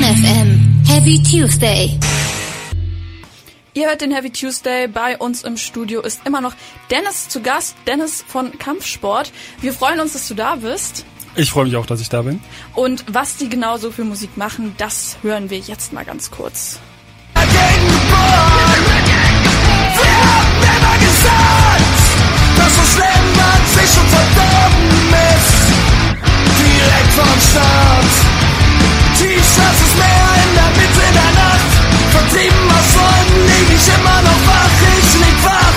FM Heavy Tuesday. Ihr hört den Heavy Tuesday. Bei uns im Studio ist immer noch Dennis zu Gast. Dennis von Kampfsport. Wir freuen uns, dass du da bist. Ich freue mich auch, dass ich da bin. Und was die genau so für Musik machen, das hören wir jetzt mal ganz kurz. Wir haben immer gesagt, dass das Leben an sich schon verdorben ist. Direkt vom Start. T-Shirts ist mehr in der Mitte der Nacht. Von 7 bis 9 lieg ich immer noch wach. Ich lieg wach.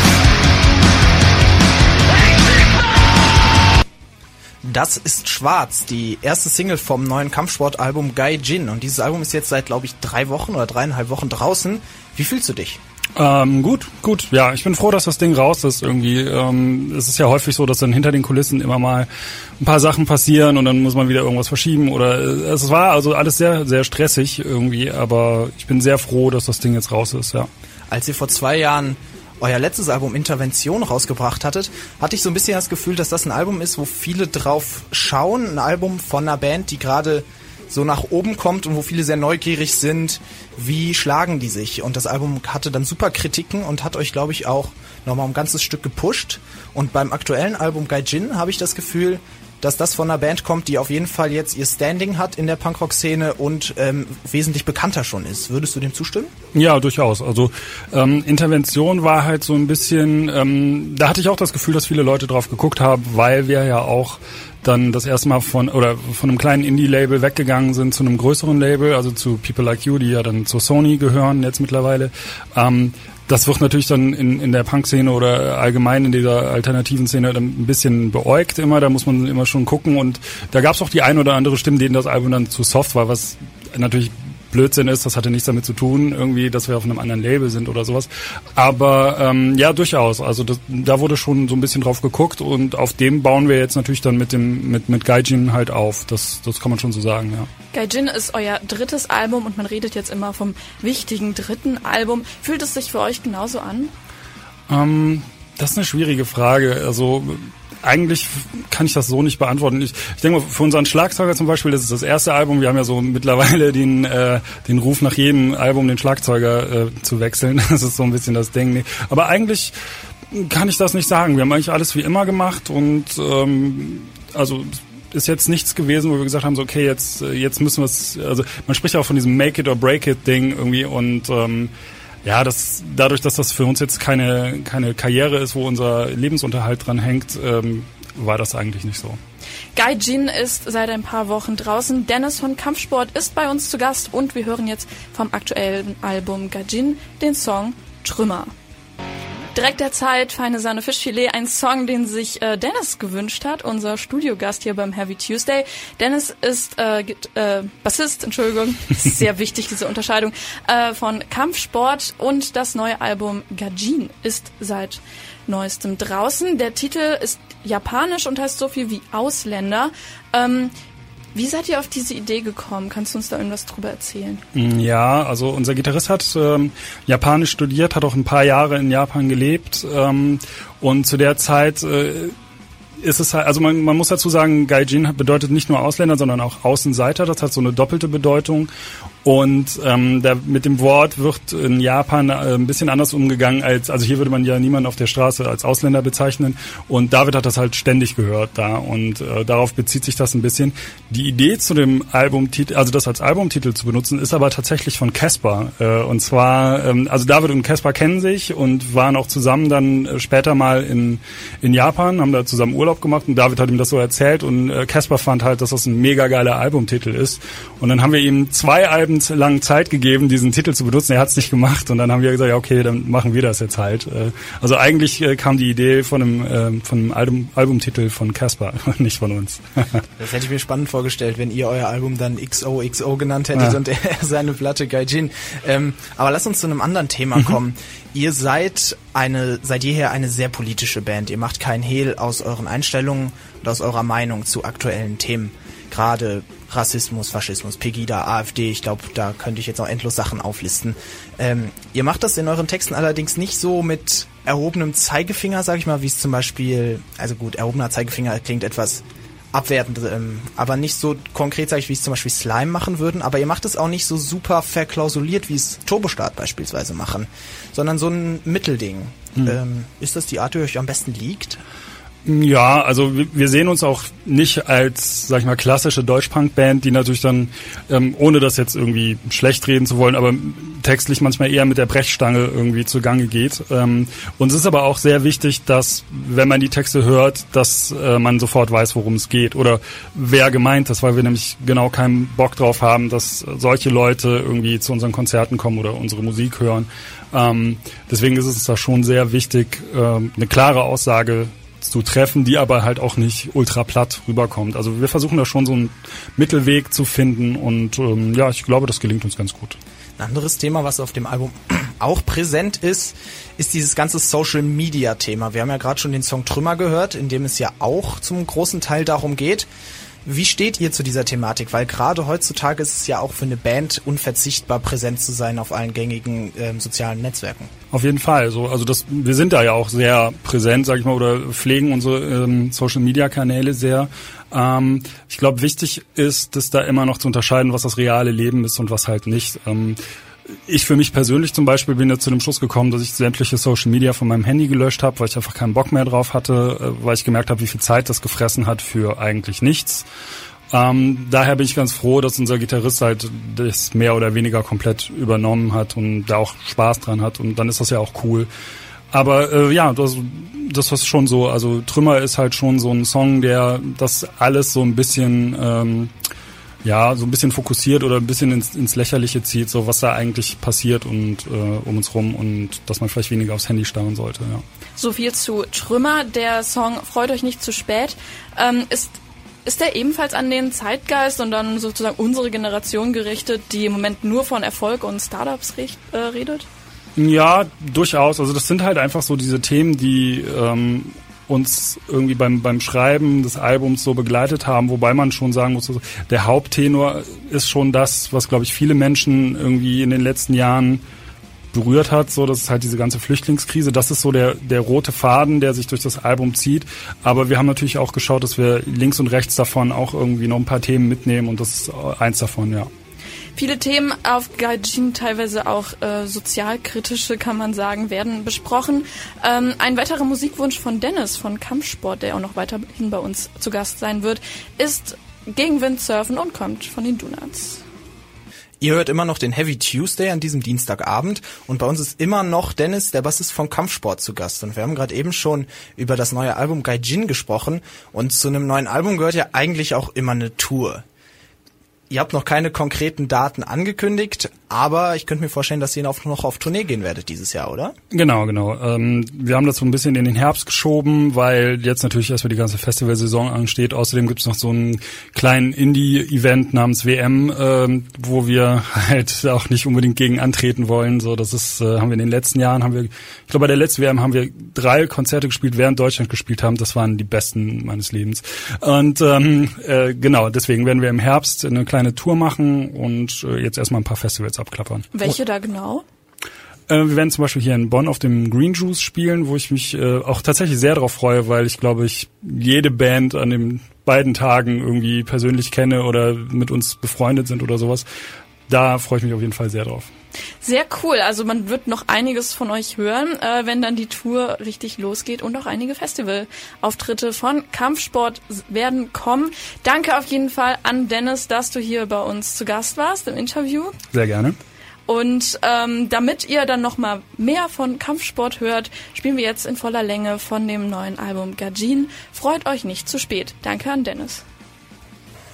Das ist Schwarz, die erste Single vom neuen Kampfsportalbum Gaijin. Und dieses Album ist jetzt seit, glaube ich, 3 Wochen oder 3,5 Wochen draußen. Wie fühlst du dich? Gut. Ja, ich bin froh, dass das Ding raus ist irgendwie. Es ist ja häufig so, dass dann hinter den Kulissen immer mal ein paar Sachen passieren und dann muss man wieder irgendwas verschieben. Oder es war also alles sehr, sehr stressig irgendwie. Aber ich bin sehr froh, dass das Ding jetzt raus ist, ja. Als ihr vor 2 Jahren euer letztes Album Intervention rausgebracht hattet, hatte ich so ein bisschen das Gefühl, dass das ein Album ist, wo viele drauf schauen. Ein Album von einer Band, die gerade so nach oben kommt und wo viele sehr neugierig sind, wie schlagen die sich. Und das Album hatte dann super Kritiken und hat euch, glaube ich, auch nochmal ein ganzes Stück gepusht. Und beim aktuellen Album Gaijin habe ich das Gefühl, dass das von einer Band kommt, die auf jeden Fall jetzt ihr Standing hat in der Punkrock-Szene und wesentlich bekannter schon ist. Würdest du dem zustimmen? Ja, durchaus. Also Intervention war halt so ein bisschen, da hatte ich auch das Gefühl, dass viele Leute drauf geguckt haben, weil wir ja auch dann das erste Mal von einem kleinen Indie-Label weggegangen sind zu einem größeren Label, also zu People Like You, die ja dann zur Sony gehören jetzt mittlerweile. Das wird natürlich dann in der Punk-Szene oder allgemein in dieser alternativen Szene dann ein bisschen beäugt immer, da muss man immer schon gucken und da gab es auch die ein oder andere Stimme, denen das Album dann zu soft war, was natürlich Blödsinn ist, das hatte nichts damit zu tun, irgendwie, dass wir auf einem anderen Label sind oder sowas. Aber ja, durchaus. Also da wurde schon so ein bisschen drauf geguckt und auf dem bauen wir jetzt natürlich dann mit Gaijin halt auf. Das kann man schon so sagen, ja. Gaijin ist euer 3. Album und man redet jetzt immer vom wichtigen 3. Album. Fühlt es sich für euch genauso an? Das ist eine schwierige Frage. Also eigentlich kann ich das so nicht beantworten. Ich denke mal, für unseren Schlagzeuger zum Beispiel, das ist das erste Album. Wir haben ja so mittlerweile den Ruf nach jedem Album den Schlagzeuger zu wechseln. Das ist so ein bisschen das Ding. Aber eigentlich kann ich das nicht sagen. Wir haben eigentlich alles wie immer gemacht und also ist jetzt nichts gewesen, wo wir gesagt haben, so okay, jetzt müssen wir es. Also man spricht ja auch von diesem Make it or break it Ding irgendwie und ja, dadurch, dass das für uns jetzt keine Karriere ist, wo unser Lebensunterhalt dran hängt, war das eigentlich nicht so. Gaijin ist seit ein paar Wochen draußen. Dennis von Kampfsport ist bei uns zu Gast und wir hören jetzt vom aktuellen Album Gaijin den Song Trümmer. Direkt der Zeit, feine Sahne Fischfilet, ein Song, den sich Dennis gewünscht hat, unser Studiogast hier beim Heavy Tuesday. Dennis ist Bassist, ist sehr wichtig, diese Unterscheidung, von Kampfsport und das neue Album Gaijin ist seit neuestem draußen. Der Titel ist japanisch und heißt so viel wie Ausländer. Wie seid ihr auf diese Idee gekommen? Kannst du uns da irgendwas drüber erzählen? Ja, also unser Gitarrist hat Japanisch studiert, hat auch ein paar Jahre in Japan gelebt und zu der Zeit ist es halt, also man muss dazu sagen, Gaijin bedeutet nicht nur Ausländer, sondern auch Außenseiter. Das hat so eine doppelte Bedeutung. Und mit dem Wort wird in Japan ein bisschen anders umgegangen also hier würde man ja niemanden auf der Straße als Ausländer bezeichnen. Und David hat das halt ständig gehört da und darauf bezieht sich das ein bisschen. Die Idee zu dem Albumtitel, also das als Albumtitel zu benutzen, ist aber tatsächlich von Caspar. Und zwar, also David und Caspar kennen sich und waren auch zusammen dann später mal in Japan, haben da zusammen Urlaub gemacht und David hat ihm das so erzählt und Caspar fand halt, dass das ein mega geiler Albumtitel ist. Und dann haben wir ihm 2 Alben lang Zeit gegeben, diesen Titel zu benutzen. Er hat es nicht gemacht und dann haben wir gesagt, ja okay, dann machen wir das jetzt halt. Also eigentlich kam die Idee von einem Albumtitel von Caspar, nicht von uns. Das hätte ich mir spannend vorgestellt, wenn ihr euer Album dann XOXO genannt hättet und er seine Platte Gaijin. Aber lass uns zu einem anderen Thema kommen. Ihr seid jeher eine sehr politische Band. Ihr macht keinen Hehl aus euren Einstellungen und aus eurer Meinung zu aktuellen Themen. Gerade Rassismus, Faschismus, Pegida, AfD, ich glaube, da könnte ich jetzt noch endlos Sachen auflisten. Ihr macht das in euren Texten allerdings nicht so mit erhobenem Zeigefinger, sag ich mal, wie es zum Beispiel, also gut, erhobener Zeigefinger klingt etwas abwertend, aber nicht so konkret, sage ich, wie es zum Beispiel Slime machen würden, aber ihr macht es auch nicht so super verklausuliert, wie es Turbostart beispielsweise machen, sondern so ein Mittelding. Ist das die Art, die euch am besten liegt? Ja, also wir sehen uns auch nicht als, sag ich mal, klassische Deutschpunk-Band, die natürlich dann, ohne das jetzt irgendwie schlecht reden zu wollen, aber textlich manchmal eher mit der Brechstange irgendwie zugange geht. Uns ist aber auch sehr wichtig, dass, wenn man die Texte hört, dass man sofort weiß, worum es geht oder wer gemeint ist, weil wir nämlich genau keinen Bock drauf haben, dass solche Leute irgendwie zu unseren Konzerten kommen oder unsere Musik hören. Deswegen ist es da schon sehr wichtig, eine klare Aussage zu treffen, die aber halt auch nicht ultra platt rüberkommt. Also wir versuchen da schon so einen Mittelweg zu finden und ja, ich glaube, das gelingt uns ganz gut. Ein anderes Thema, was auf dem Album auch präsent ist dieses ganze Social-Media-Thema. Wir haben ja gerade schon den Song Trümmer gehört, in dem es ja auch zum großen Teil darum geht. Wie steht ihr zu dieser Thematik? Weil gerade heutzutage ist es ja auch für eine Band unverzichtbar, präsent zu sein auf allen gängigen sozialen Netzwerken. Auf jeden Fall. Wir sind da ja auch sehr präsent, sag ich mal, oder pflegen unsere Social-Media-Kanäle sehr. Ich glaube, wichtig ist, das da immer noch zu unterscheiden, was das reale Leben ist und was halt nicht. Ich für mich persönlich zum Beispiel bin jetzt zu dem Schluss gekommen, dass ich sämtliche Social Media von meinem Handy gelöscht habe, weil ich einfach keinen Bock mehr drauf hatte, weil ich gemerkt habe, wie viel Zeit das gefressen hat für eigentlich nichts. Daher bin ich ganz froh, dass unser Gitarrist halt das mehr oder weniger komplett übernommen hat und da auch Spaß dran hat und dann ist das ja auch cool. Aber ja, das ist schon so. Also Trümmer ist halt schon so ein Song, der das alles so ein bisschen so ein bisschen fokussiert oder ein bisschen ins Lächerliche zieht, so was da eigentlich passiert und um uns rum und dass man vielleicht weniger aufs Handy starren sollte. Ja. So viel zu Trümmer. Der Song Freut euch nicht zu spät. Ist der ebenfalls an den Zeitgeist und dann sozusagen unsere Generation gerichtet, die im Moment nur von Erfolg und Startups redet? Ja, durchaus. Also das sind halt einfach so diese Themen, die uns irgendwie beim Schreiben des Albums so begleitet haben, wobei man schon sagen muss, der Haupttenor ist schon das, was, glaube ich, viele Menschen irgendwie in den letzten Jahren berührt hat, so, das ist halt diese ganze Flüchtlingskrise, das ist so der rote Faden, der sich durch das Album zieht, aber wir haben natürlich auch geschaut, dass wir links und rechts davon auch irgendwie noch ein paar Themen mitnehmen und das ist eins davon, ja. Viele Themen auf Gaijin, teilweise auch sozialkritische, kann man sagen, werden besprochen. Ein weiterer Musikwunsch von Dennis von Kampfsport, der auch noch weiterhin bei uns zu Gast sein wird, ist Gegen Wind surfen und kommt von den Donuts. Ihr hört immer noch den Heavy Tuesday an diesem Dienstagabend und bei uns ist immer noch Dennis, der Bassist von Kampfsport, zu Gast. Und wir haben gerade eben schon über das neue Album Gaijin gesprochen und zu einem neuen Album gehört ja eigentlich auch immer eine Tour. Ihr habt noch keine konkreten Daten angekündigt, aber ich könnte mir vorstellen, dass ihr noch auf Tournee gehen werdet dieses Jahr, oder? Genau. Wir haben das so ein bisschen in den Herbst geschoben, weil jetzt natürlich erstmal die ganze Festivalsaison ansteht. Außerdem gibt es noch so einen kleinen Indie-Event namens WM, wo wir halt auch nicht unbedingt gegen antreten wollen. So, das ist, haben wir in den letzten Jahren, ich glaube bei der letzten WM haben wir 3 Konzerte gespielt, während Deutschland gespielt haben. Das waren die besten meines Lebens. Und genau, deswegen werden wir im Herbst eine kleine Tour machen und jetzt erstmal ein paar Festivals abklappern. Welche da genau? Wir werden zum Beispiel hier in Bonn auf dem Green Juice spielen, wo ich mich auch tatsächlich sehr darauf freue, weil ich glaube, ich jede Band an den beiden Tagen irgendwie persönlich kenne oder mit uns befreundet sind oder sowas. Da freue ich mich auf jeden Fall sehr drauf. Sehr cool, also man wird noch einiges von euch hören, wenn dann die Tour richtig losgeht und auch einige Festivalauftritte von Kampfsport werden kommen. Danke auf jeden Fall an Dennis, dass du hier bei uns zu Gast warst im Interview. Sehr gerne. Und damit ihr dann noch mal mehr von Kampfsport hört, spielen wir jetzt in voller Länge von dem neuen Album Gaijin. Freut euch nicht zu spät. Danke an Dennis.